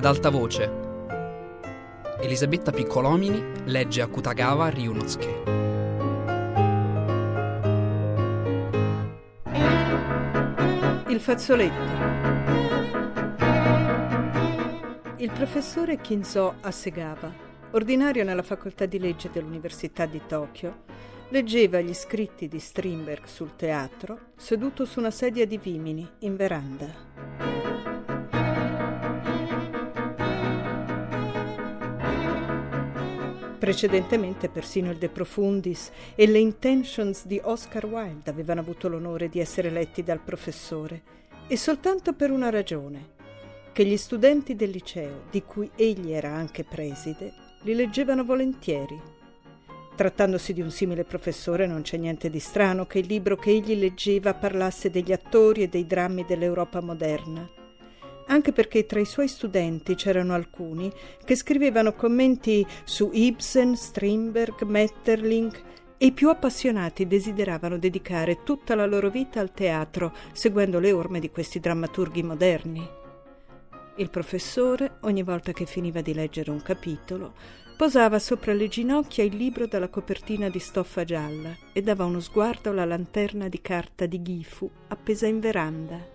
Ad alta voce. Elisabetta Piccolomini legge Akutagawa Ryunosuke. Il fazzoletto. Il professore Kinzo Hasegawa, ordinario nella facoltà di legge dell'Università di Tokyo, leggeva gli scritti di Strindberg sul teatro seduto su una sedia di vimini in veranda. Precedentemente persino il De Profundis e le Intentions di Oscar Wilde avevano avuto l'onore di essere letti dal professore, e soltanto per una ragione: che gli studenti del liceo, di cui egli era anche preside, li leggevano volentieri. Trattandosi di un simile professore, non c'è niente di strano che il libro che egli leggeva parlasse degli attori e dei drammi dell'Europa moderna, anche perché tra i suoi studenti c'erano alcuni che scrivevano commenti su Ibsen, Strindberg, Maeterlinck, e i più appassionati desideravano dedicare tutta la loro vita al teatro, seguendo le orme di questi drammaturghi moderni. Il professore, ogni volta che finiva di leggere un capitolo, posava sopra le ginocchia il libro dalla copertina di stoffa gialla e dava uno sguardo alla lanterna di carta di Gifu appesa in veranda.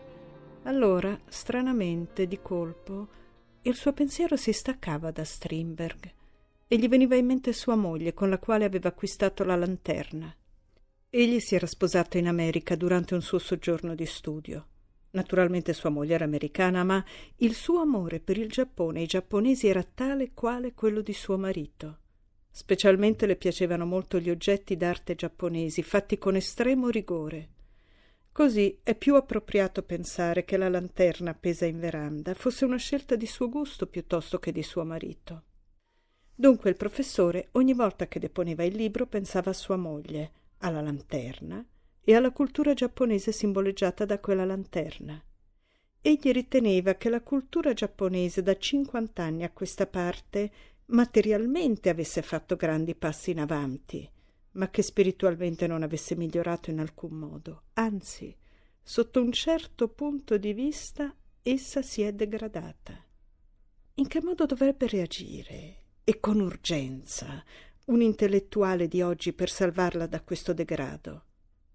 Allora, stranamente, di colpo, il suo pensiero si staccava da Strindberg e gli veniva in mente sua moglie, con la quale aveva acquistato la lanterna. Egli si era sposato in America durante un suo soggiorno di studio. Naturalmente sua moglie era americana, ma il suo amore per il Giappone e i giapponesi era tale quale quello di suo marito. Specialmente le piacevano molto gli oggetti d'arte giapponesi, fatti con estremo rigore. Così è più appropriato pensare che la lanterna appesa in veranda fosse una scelta di suo gusto piuttosto che di suo marito. Dunque il professore, ogni volta che deponeva il libro, pensava a sua moglie, alla lanterna e alla cultura giapponese simboleggiata da quella lanterna. Egli riteneva che la cultura giapponese da 50 anni a questa parte materialmente avesse fatto grandi passi in avanti, ma che spiritualmente non avesse migliorato in alcun modo. Anzi, sotto un certo punto di vista, essa si è degradata. In che modo dovrebbe reagire, e con urgenza, un intellettuale di oggi per salvarla da questo degrado?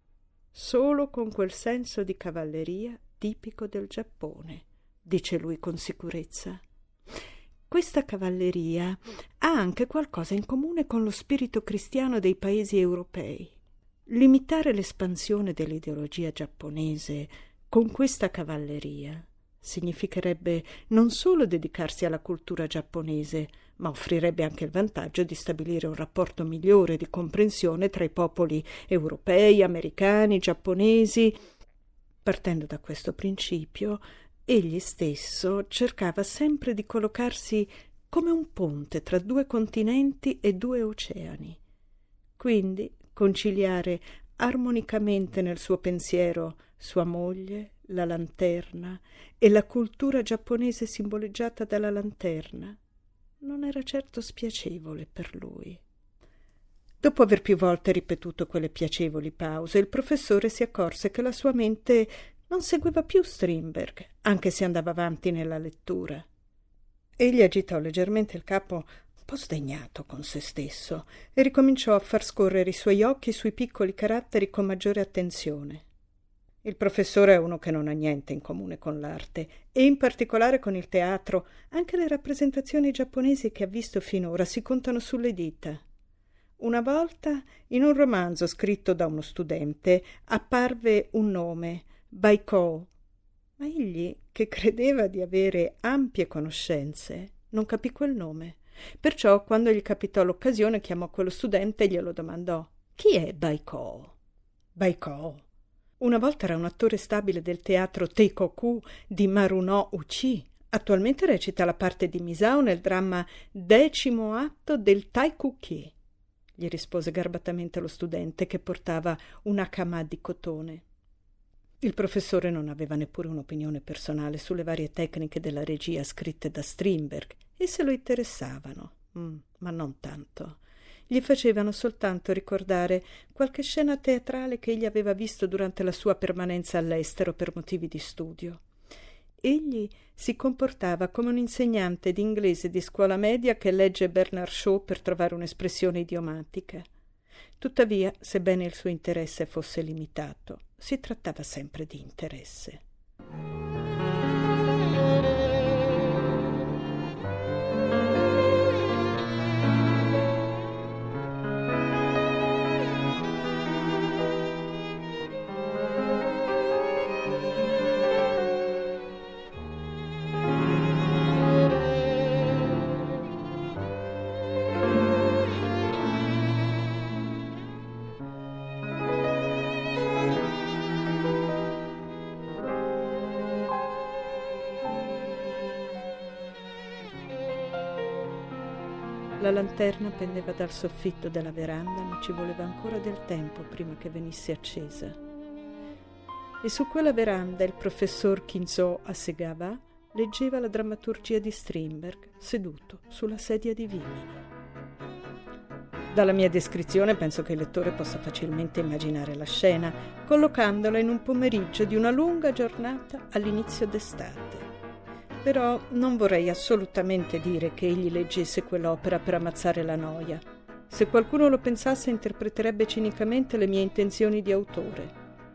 Solo con quel senso di cavalleria tipico del Giappone, dice lui con sicurezza. Questa cavalleria ha anche qualcosa in comune con lo spirito cristiano dei paesi europei. Limitare l'espansione dell'ideologia giapponese con questa cavalleria significherebbe non solo dedicarsi alla cultura giapponese, ma offrirebbe anche il vantaggio di stabilire un rapporto migliore di comprensione tra i popoli europei, americani, giapponesi. Partendo da questo principio, egli stesso cercava sempre di collocarsi come un ponte tra due continenti e due oceani. Quindi conciliare armonicamente nel suo pensiero sua moglie, la lanterna e la cultura giapponese simboleggiata dalla lanterna non era certo spiacevole per lui. Dopo aver più volte ripetuto quelle piacevoli pause, il professore si accorse che la sua mente non seguiva più Strindberg, anche se andava avanti nella lettura. Egli agitò leggermente il capo, un po' sdegnato con se stesso, e ricominciò a far scorrere i suoi occhi sui piccoli caratteri con maggiore attenzione. Il professore è uno che non ha niente in comune con l'arte, e in particolare con il teatro. Anche le rappresentazioni giapponesi che ha visto finora si contano sulle dita. Una volta, in un romanzo scritto da uno studente, apparve un nome, Baikou, ma egli, che credeva di avere ampie conoscenze, non capì quel nome. Perciò, quando gli capitò l'occasione, chiamò quello studente e glielo domandò: «Chi è Baikou?» «Baikou una volta era un attore stabile del teatro Teikoku di Maruno Uchi. Attualmente recita la parte di Misao nel dramma 10° atto del Taikuki», gli rispose garbatamente lo studente, che portava una hakama di cotone. Il professore non aveva neppure un'opinione personale sulle varie tecniche della regia scritte da Strindberg, e se lo interessavano, ma non tanto. Gli facevano soltanto ricordare qualche scena teatrale che egli aveva visto durante la sua permanenza all'estero per motivi di studio. Egli si comportava come un insegnante di inglese di scuola media che legge Bernard Shaw per trovare un'espressione idiomatica. Tuttavia, sebbene il suo interesse fosse limitato, si trattava sempre di interesse. La lanterna pendeva dal soffitto della veranda, ma ci voleva ancora del tempo prima che venisse accesa. E su quella veranda il professor Kinzo Hasegawa leggeva la drammaturgia di Strindberg, seduto sulla sedia di vimini. Dalla mia descrizione penso che il lettore possa facilmente immaginare la scena, collocandola in un pomeriggio di una lunga giornata all'inizio d'estate. Però non vorrei assolutamente dire che egli leggesse quell'opera per ammazzare la noia. Se qualcuno lo pensasse, interpreterebbe cinicamente le mie intenzioni di autore.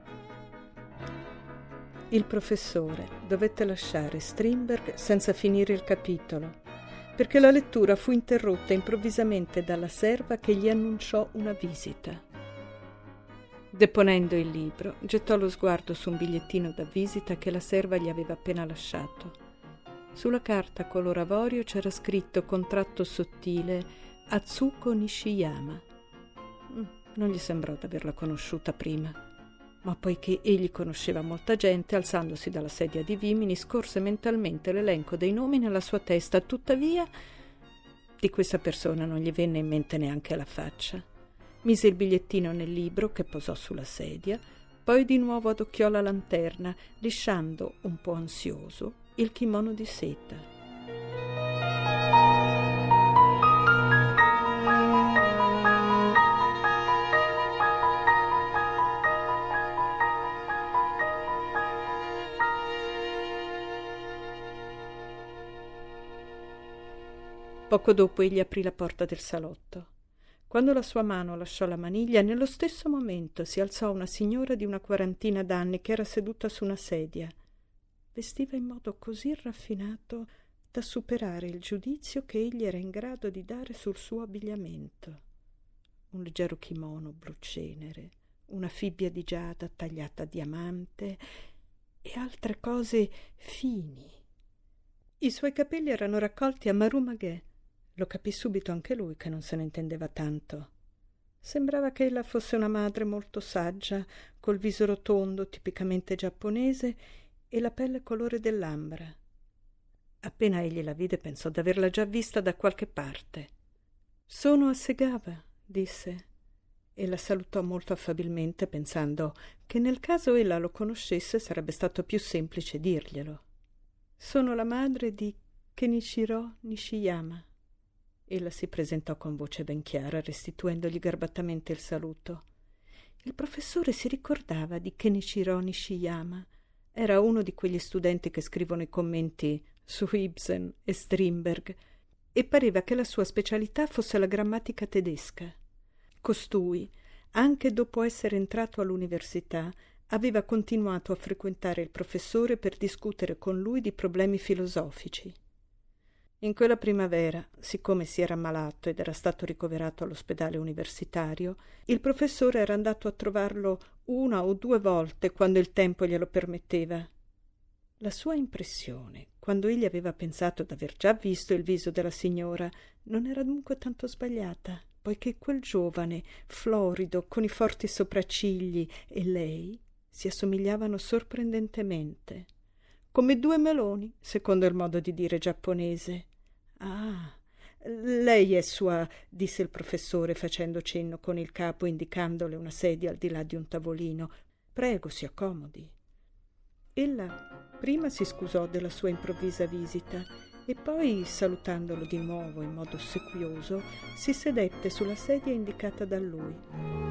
Il professore dovette lasciare Strindberg senza finire il capitolo, perché la lettura fu interrotta improvvisamente dalla serva che gli annunciò una visita. Deponendo il libro, gettò lo sguardo su un bigliettino da visita che la serva gli aveva appena lasciato. Sulla carta color avorio c'era scritto con tratto sottile Atsuko Nishiyama. Non gli sembrò d'averla conosciuta prima, ma poiché egli conosceva molta gente, alzandosi dalla sedia di vimini, scorse mentalmente l'elenco dei nomi nella sua testa. Tuttavia, di questa persona non gli venne in mente neanche la faccia. Mise il bigliettino nel libro che posò sulla sedia, poi di nuovo adocchiò la lanterna, lisciando, un po' ansioso, il kimono di seta. Poco dopo egli aprì la porta del salotto. Quando la sua mano lasciò la maniglia, nello stesso momento si alzò una signora di una quarantina d'anni che era seduta su una sedia. Vestiva in modo così raffinato da superare il giudizio che egli era in grado di dare sul suo abbigliamento. Un leggero kimono blu cenere, una fibbia di giada tagliata a diamante e altre cose fini. I suoi capelli erano raccolti a marumaghe. Lo capì subito anche lui che non se ne intendeva tanto. Sembrava che ella fosse una madre molto saggia, col viso rotondo tipicamente giapponese e la pelle colore dell'ambra. Appena egli la vide pensò d'averla già vista da qualche parte. «Sono Hasegawa», disse, e la salutò molto affabilmente, pensando che nel caso ella lo conoscesse sarebbe stato più semplice dirglielo. «Sono la madre di Kenichiro Nishiyama». Ella si presentò con voce ben chiara, restituendogli garbatamente il saluto. Il professore si ricordava di Kenichiro Nishiyama. Era uno di quegli studenti che scrivono i commenti su Ibsen e Strindberg e pareva che la sua specialità fosse la grammatica tedesca. Costui, anche dopo essere entrato all'università, aveva continuato a frequentare il professore per discutere con lui di problemi filosofici. In quella primavera, siccome si era ammalato ed era stato ricoverato all'ospedale universitario, il professore era andato a trovarlo 1 o 2 volte quando il tempo glielo permetteva. La sua impressione, quando egli aveva pensato d'aver già visto il viso della signora, non era dunque tanto sbagliata, poiché quel giovane, florido, con i forti sopraccigli e lei si assomigliavano sorprendentemente, come 2 meloni, secondo il modo di dire giapponese. «Ah, lei è sua», disse il professore facendo cenno con il capo, indicandole una sedia al di là di un tavolino. «Prego, si accomodi». Ella prima si scusò della sua improvvisa visita e poi, salutandolo di nuovo in modo ossequioso, si sedette sulla sedia indicata da lui.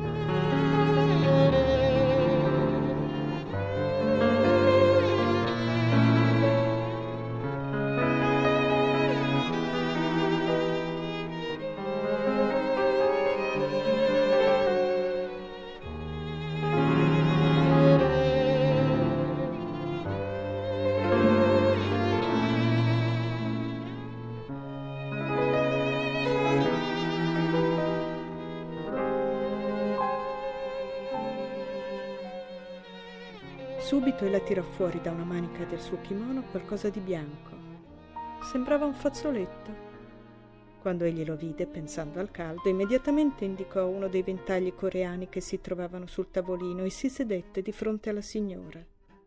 Subito ella tirò fuori da una manica del suo kimono qualcosa di bianco. Sembrava un fazzoletto. Quando egli lo vide, pensando al caldo, immediatamente indicò uno dei ventagli coreani che si trovavano sul tavolino e si sedette di fronte alla signora.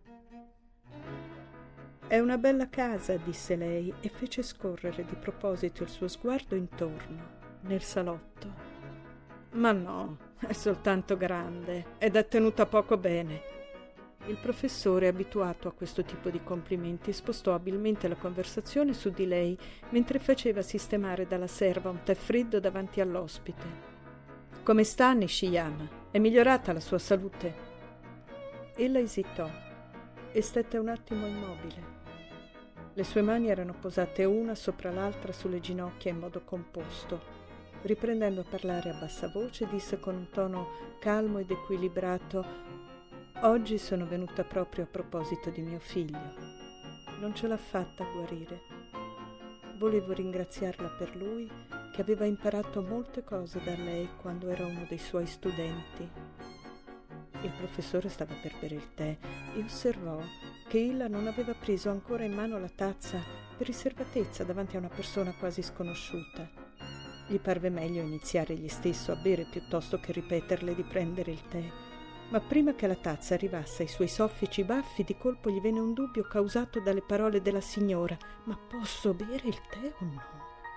«È una bella casa», disse lei, e fece scorrere di proposito il suo sguardo intorno, nel salotto. «Ma no, è soltanto grande ed è tenuta poco bene». Il professore, abituato a questo tipo di complimenti, spostò abilmente la conversazione su di lei mentre faceva sistemare dalla serva un tè freddo davanti all'ospite. «Come sta, Nishiyama? È migliorata la sua salute?» Ella esitò e stette un attimo immobile. Le sue mani erano posate una sopra l'altra sulle ginocchia in modo composto. Riprendendo a parlare a bassa voce, disse con un tono calmo ed equilibrato: «Oggi sono venuta proprio a proposito di mio figlio. Non ce l'ha fatta a guarire. Volevo ringraziarla per lui, che aveva imparato molte cose da lei quando era uno dei suoi studenti». Il professore stava per bere il tè e osservò che ella non aveva preso ancora in mano la tazza per riservatezza davanti a una persona quasi sconosciuta. Gli parve meglio iniziare egli stesso a bere piuttosto che ripeterle di prendere il tè. Ma prima che la tazza arrivasse ai suoi soffici baffi, di colpo gli venne un dubbio causato dalle parole della signora. «Ma posso bere il tè o no?»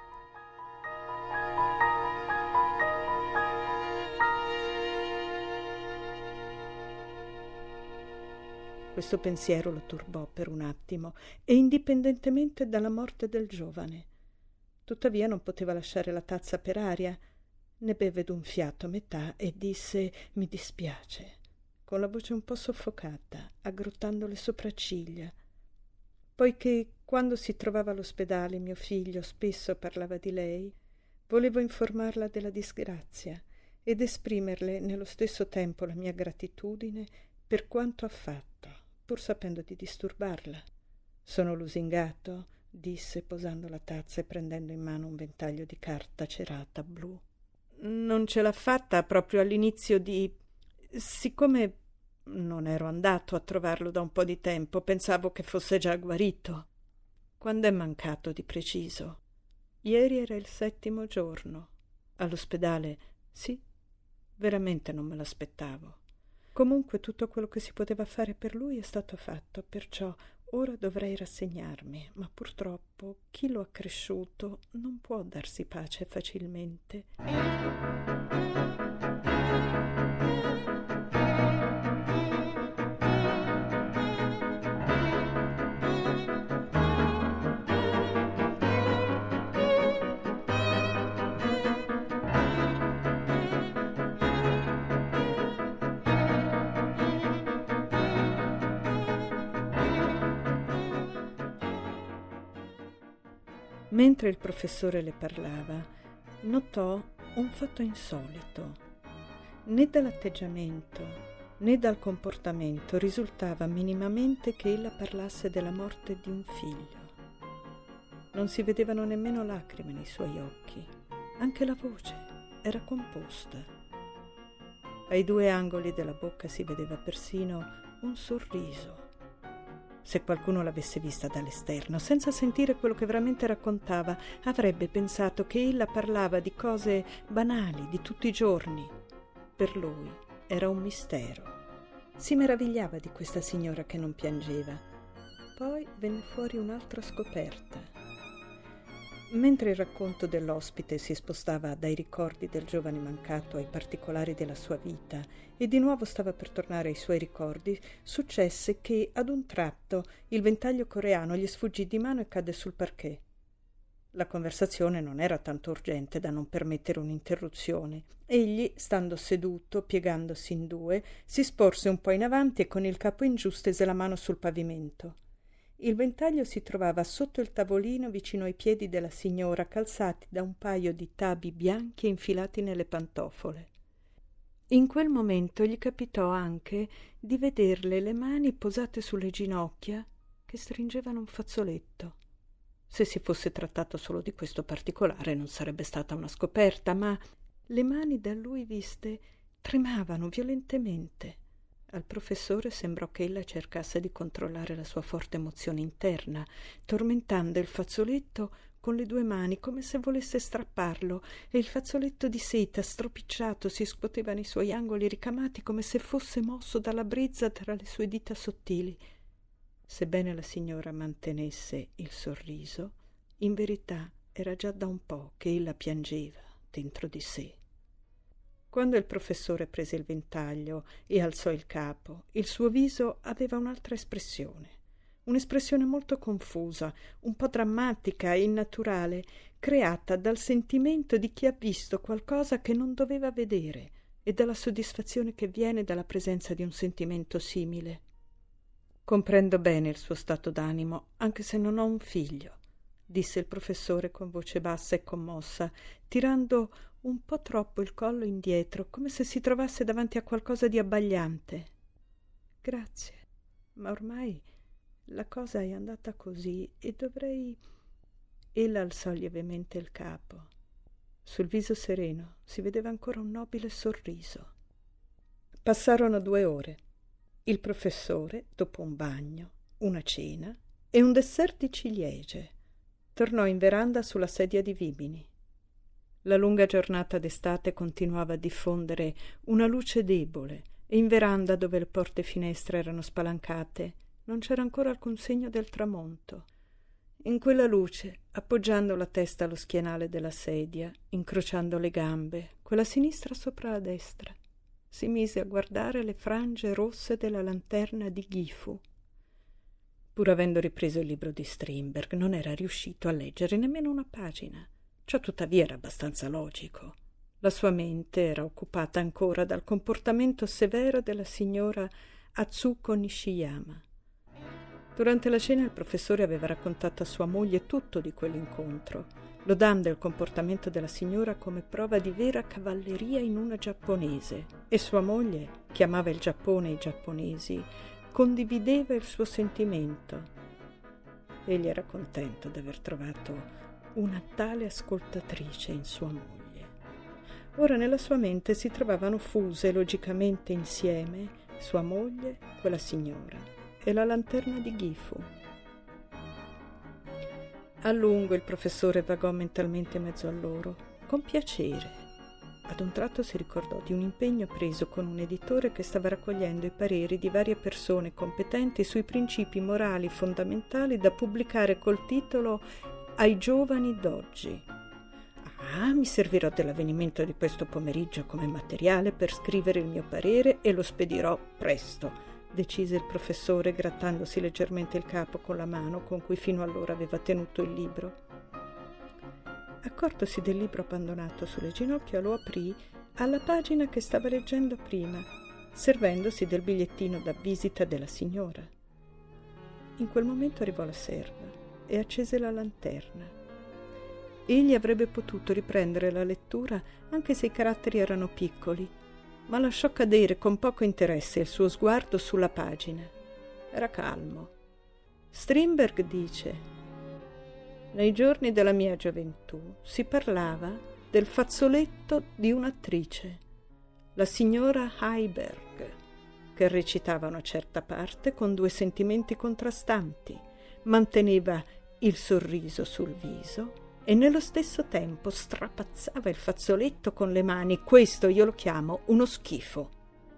Questo pensiero lo turbò per un attimo, e indipendentemente dalla morte del giovane. Tuttavia non poteva lasciare la tazza per aria. Ne beve d'un fiato a metà e disse: «Mi dispiace», con la voce un po' soffocata, aggrottando le sopracciglia. Poiché quando si trovava all'ospedale mio figlio spesso parlava di lei, volevo informarla della disgrazia ed esprimerle nello stesso tempo la mia gratitudine per quanto ha fatto, pur sapendo di disturbarla. «Sono lusingato», disse posando la tazza e prendendo in mano un ventaglio di carta cerata blu. «Non ce l'ha fatta proprio all'inizio di... Siccome non ero andato a trovarlo da un po' di tempo, pensavo che fosse già guarito». «Quando è mancato di preciso?» «Ieri era il 7° giorno». «All'ospedale?» «Sì, veramente non me l'aspettavo. Comunque tutto quello che si poteva fare per lui è stato fatto, perciò ora dovrei rassegnarmi, ma purtroppo chi lo ha cresciuto non può darsi pace facilmente». Mentre il professore le parlava, notò un fatto insolito. Né dall'atteggiamento né dal comportamento risultava minimamente che ella parlasse della morte di un figlio. Non si vedevano nemmeno lacrime nei suoi occhi. Anche la voce era composta. Ai 2 angoli della bocca si vedeva persino un sorriso. Se qualcuno l'avesse vista dall'esterno, senza sentire quello che veramente raccontava, avrebbe pensato che ella parlava di cose banali, di tutti i giorni. Per lui era un mistero. Si meravigliava di questa signora che non piangeva. Poi venne fuori un'altra scoperta. Mentre il racconto dell'ospite si spostava dai ricordi del giovane mancato ai particolari della sua vita e di nuovo stava per tornare ai suoi ricordi, successe che ad un tratto il ventaglio coreano gli sfuggì di mano e cadde sul parquet. La conversazione non era tanto urgente da non permettere un'interruzione. Egli, stando seduto, piegandosi in 2, si sporse un po' in avanti e con il capo in giù stese la mano sul pavimento. Il ventaglio si trovava sotto il tavolino vicino ai piedi della signora, calzati da un paio di tabi bianchi e infilati nelle pantofole. In quel momento gli capitò anche di vederle le mani posate sulle ginocchia che stringevano un fazzoletto. Se si fosse trattato solo di questo particolare non sarebbe stata una scoperta, ma le mani da lui viste tremavano violentemente. Al professore sembrò che ella cercasse di controllare la sua forte emozione interna, tormentando il fazzoletto con le 2 mani come se volesse strapparlo, e il fazzoletto di seta stropicciato si scuoteva nei suoi angoli ricamati come se fosse mosso dalla brezza tra le sue dita sottili. Sebbene la signora mantenesse il sorriso, in verità era già da un po' che ella piangeva dentro di sé. Quando il professore prese il ventaglio e alzò il capo, il suo viso aveva un'altra espressione. Un'espressione molto confusa, un po' drammatica e innaturale, creata dal sentimento di chi ha visto qualcosa che non doveva vedere e dalla soddisfazione che viene dalla presenza di un sentimento simile. «Comprendo bene il suo stato d'animo, anche se non ho un figlio», disse il professore con voce bassa e commossa, tirando un po' troppo il collo indietro, come se si trovasse davanti a qualcosa di abbagliante. «Grazie, ma ormai la cosa è andata così e dovrei...» Ella alzò lievemente il capo. Sul viso sereno si vedeva ancora un nobile sorriso. Passarono 2 ore. Il professore, dopo un bagno, una cena e un dessert di ciliegie, tornò in veranda sulla sedia di vimini. La lunga giornata d'estate continuava a diffondere una luce debole e in veranda, dove le porte e finestre erano spalancate, non c'era ancora alcun segno del tramonto. In quella luce, appoggiando la testa allo schienale della sedia, incrociando le gambe, quella sinistra sopra la destra, si mise a guardare le frange rosse della lanterna di Gifu. Pur avendo ripreso il libro di Strindberg, non era riuscito a leggere nemmeno una pagina. Ciò tuttavia era abbastanza logico. La sua mente era occupata ancora dal comportamento severo della signora Atsuko Nishiyama. Durante la cena il professore aveva raccontato a sua moglie tutto di quell'incontro, lodando il comportamento della signora come prova di vera cavalleria in una giapponese, e sua moglie, che amava il Giappone e i giapponesi, condivideva il suo sentimento. Egli era contento di aver trovato una tale ascoltatrice in sua moglie. Ora nella sua mente si trovavano fuse logicamente insieme sua moglie, quella signora e la lanterna di Gifu. A lungo il professore vagò mentalmente in mezzo a loro, con piacere. Ad un tratto si ricordò di un impegno preso con un editore che stava raccogliendo i pareri di varie persone competenti sui principi morali fondamentali da pubblicare col titolo «Ai giovani d'oggi». «Ah, mi servirò dell'avvenimento di questo pomeriggio come materiale per scrivere il mio parere e lo spedirò presto», decise il professore, grattandosi leggermente il capo con la mano con cui fino allora aveva tenuto il libro. Accortosi del libro abbandonato sulle ginocchia, lo aprì alla pagina che stava leggendo prima, servendosi del bigliettino da visita della signora. In quel momento arrivò la serva e accese la lanterna. Egli avrebbe potuto riprendere la lettura anche se i caratteri erano piccoli, ma lasciò cadere con poco interesse il suo sguardo sulla pagina. Era calmo. Strindberg dice: «Nei giorni della mia gioventù si parlava del fazzoletto di un'attrice, la signora Heiberg, che recitava una certa parte con 2 sentimenti contrastanti, manteneva il sorriso sul viso e nello stesso tempo strapazzava il fazzoletto con le mani. Questo io lo chiamo uno schifo».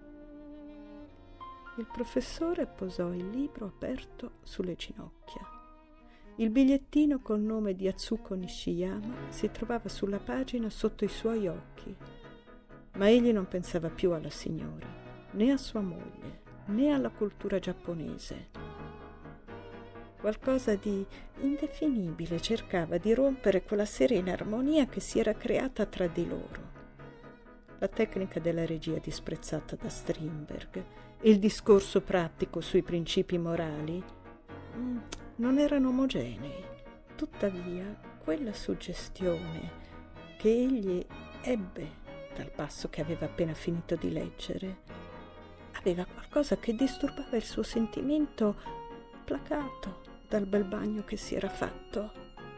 Il professore posò il libro aperto sulle ginocchia. Il bigliettino col nome di Atsuko Nishiyama si trovava sulla pagina sotto i suoi occhi, ma egli non pensava più alla signora, né a sua moglie, né alla cultura giapponese. Qualcosa di indefinibile cercava di rompere quella serena armonia che si era creata tra di loro. La tecnica della regia disprezzata da Strindberg e il discorso pratico sui principi morali non erano omogenei. Tuttavia, quella suggestione che egli ebbe dal passo che aveva appena finito di leggere aveva qualcosa che disturbava il suo sentimento placato dal bel bagno che si era fatto.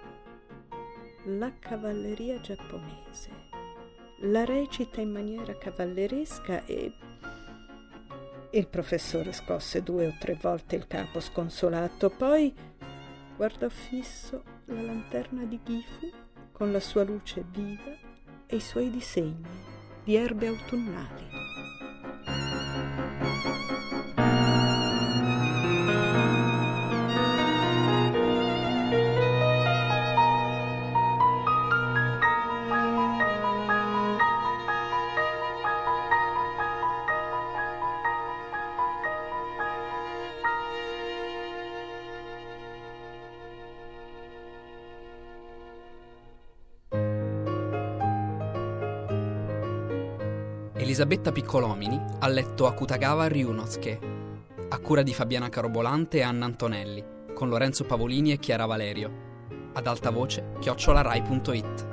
La cavalleria giapponese, la recita in maniera cavalleresca e Il professore scosse 2 o 3 volte il capo sconsolato, poi guardò fisso la lanterna di Gifu con la sua luce viva e i suoi disegni di erbe autunnali. Elisabetta Piccolomini ha letto Akutagawa Ryunosuke, a cura di Fabiana Carobolante e Anna Antonelli, con Lorenzo Pavolini e Chiara Valerio. Ad alta voce @rai.it.